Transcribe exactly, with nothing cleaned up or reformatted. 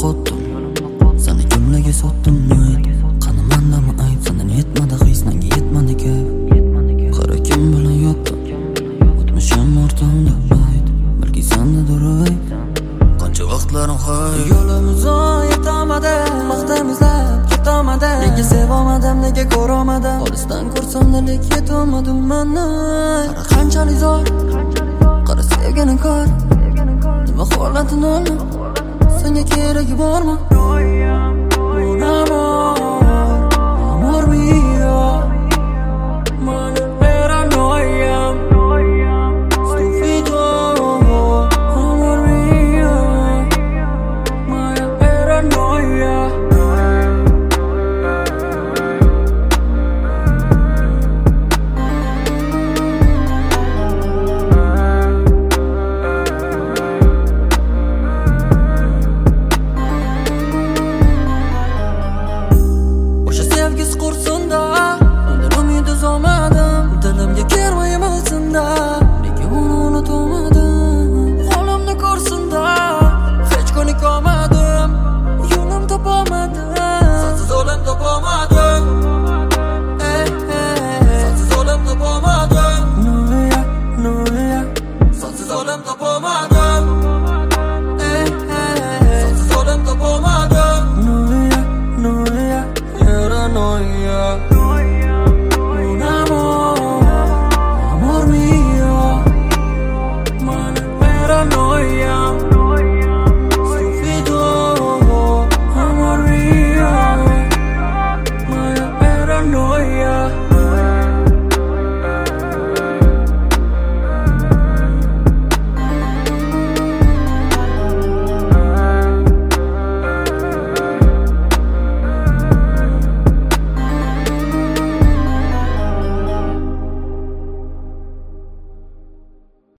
qotdim, seni jumlaga sotdim umid. Qani mandami ayb, sendan yetmadi his, menga yetmadi kayf. Qara kim bilan yotdim, o'tmishim ortimda bayt, balki sendadir ayb. Qancha vaqtlarim hay, yo'limiz yetolmadi, maqtam izlab ketolmadi. Nega sevolmadim, nega ko'rolmadim, olisdan ko'rsam-da lek yetolmadim meni. Qara qanchalik zo'r, qara sevganing kor, nima holatin olma, senga keragi bormi?